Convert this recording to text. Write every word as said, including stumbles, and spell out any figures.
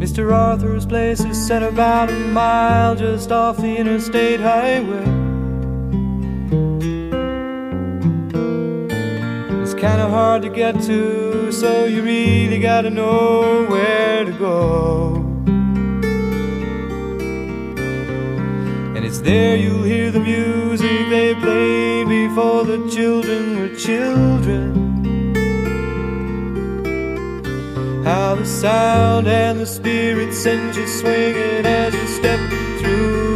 Mister Arthur's place is set about a mile just off the interstate highway. It's kinda hard to get to, so you really gotta know where to go. And it's there you'll hear the music they played before the children were children. How the sound and the spirit sends you swinging as you step through